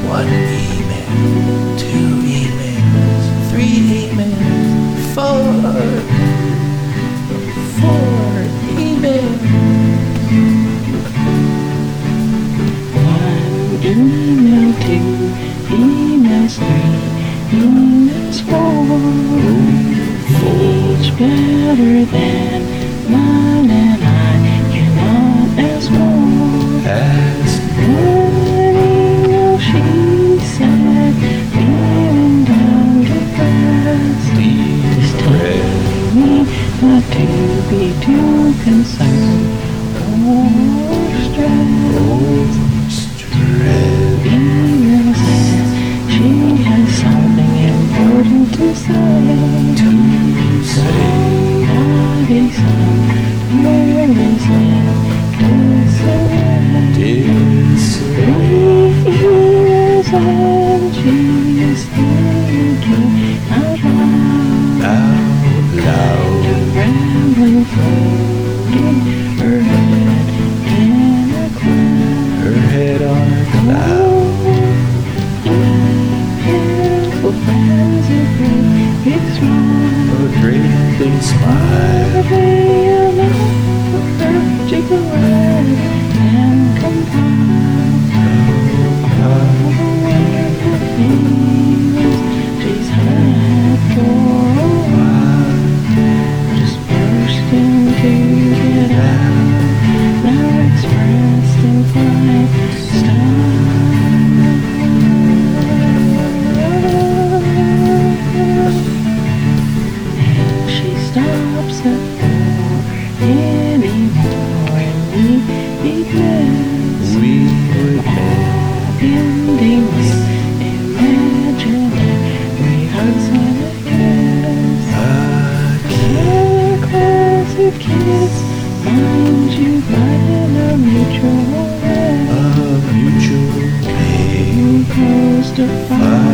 One email, two emails, three emails, four emails. One email, two emails, three emails, four. Each better than mine, and I cannot ask more. Ask One email, she said, feeling down depressed. Just telling me not to be too concerned or stressed. Email says she has something important to say. Somebody, somewhere is in disarray. Emails and she is thinking out loud. Rambling, floating her head in a cloud. her head on a cloud. For friends, a great big smile. A great big smile. They allow her to go out and compile all the wonderful feelings she's had for a while. Just bursting to get out, now expressed in fine style. And she stops at four anymore, and we miss We would ending with imaginary hugs and a kiss. A class of kids, mind you, but in a mutual way. a mutual way. Who goes to find